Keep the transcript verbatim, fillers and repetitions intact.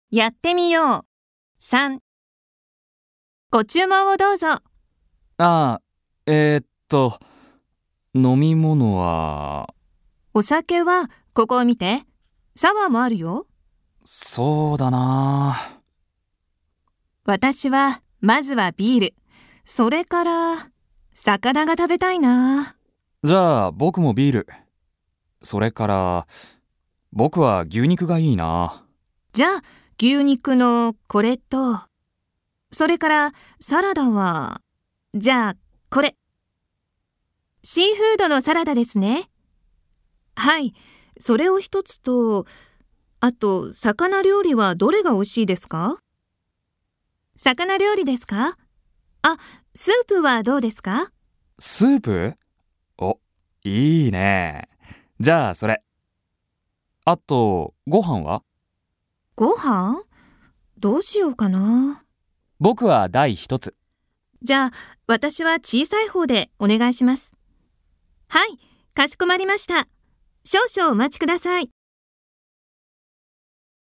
やってみよう。さん、ご注文をどうぞ。 ああ、えー、っと、飲み物は、 お酒はここを見て。サワーもあるよ。 そうだな。 私はまずはビール。それから魚が食べたいな。 じゃあ僕もビール。それから、僕は牛肉がいいな。 じゃあ牛肉のこれと、それからサラダは、じゃあこれ。シーフードのサラダですね。はい、それを一つと、あと魚料理はどれが美味しいですか？魚料理ですか？あ、スープはどうですか？ スープ？お、いいね。じゃあそれ。あと、ご飯は？ ご飯？どうしようかな。 僕は第一つ。 じゃあ、私は小さい方でお願いします。はい、かしこまりました。少々お待ちください。